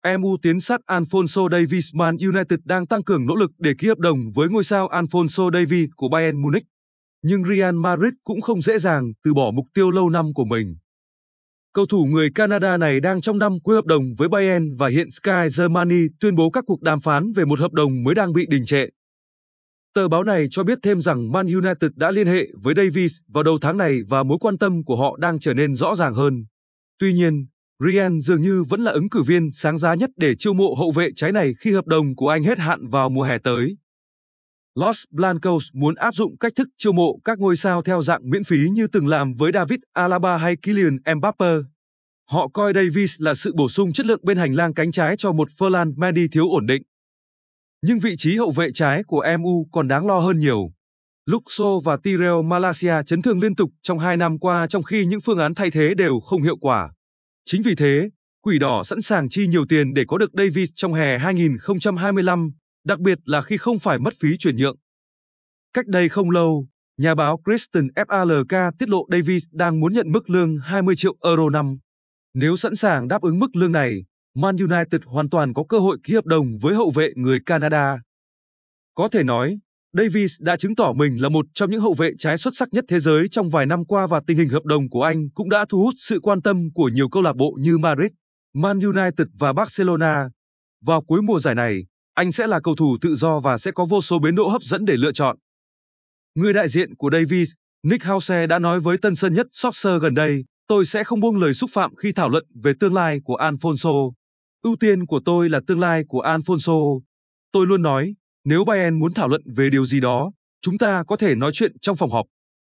MU tiến sát Alphonso Davies. Man United đang tăng cường nỗ lực để ký hợp đồng với ngôi sao Alphonso Davies của Bayern Munich. Nhưng Real Madrid cũng không dễ dàng từ bỏ mục tiêu lâu năm của mình. Cầu thủ người Canada này đang trong năm cuối hợp đồng với Bayern và hiện Sky Germany tuyên bố các cuộc đàm phán về một hợp đồng mới đang bị đình trệ. Tờ báo này cho biết thêm rằng Man United đã liên hệ với Davies vào đầu tháng này và mối quan tâm của họ đang trở nên rõ ràng hơn. Tuy nhiên, Real dường như vẫn là ứng cử viên sáng giá nhất để chiêu mộ hậu vệ trái này khi hợp đồng của anh hết hạn vào mùa hè tới. Los Blancos muốn áp dụng cách thức chiêu mộ các ngôi sao theo dạng miễn phí như từng làm với David Alaba hay Kylian Mbappe. Họ coi Davies là sự bổ sung chất lượng bên hành lang cánh trái cho một Ferland Mendy thiếu ổn định. Nhưng vị trí hậu vệ trái của MU còn đáng lo hơn nhiều. Luxo và Tyrell Malacia chấn thương liên tục trong 2 năm qua trong khi những phương án thay thế đều không hiệu quả. Chính vì thế, Quỷ đỏ sẵn sàng chi nhiều tiền để có được Davies trong hè 2025, đặc biệt là khi không phải mất phí chuyển nhượng. Cách đây không lâu, nhà báo Kristen Falk tiết lộ Davies đang muốn nhận mức lương 20 triệu euro năm. Nếu sẵn sàng đáp ứng mức lương này, Man United hoàn toàn có cơ hội ký hợp đồng với hậu vệ người Canada. Có thể nói, Davies đã chứng tỏ mình là một trong những hậu vệ trái xuất sắc nhất thế giới trong vài năm qua và tình hình hợp đồng của anh cũng đã thu hút sự quan tâm của nhiều câu lạc bộ như Madrid, Man United và Barcelona. Vào cuối mùa giải này, anh sẽ là cầu thủ tự do và sẽ có vô số bến đỗ hấp dẫn để lựa chọn. Người đại diện của Davies, Nick House đã nói với Tân Sơn Nhất Soccer gần đây, tôi sẽ không buông lời xúc phạm khi thảo luận về tương lai của Alphonso. Ưu tiên của tôi là tương lai của Alphonso. Tôi luôn nói, nếu Bayern muốn thảo luận về điều gì đó, chúng ta có thể nói chuyện trong phòng họp.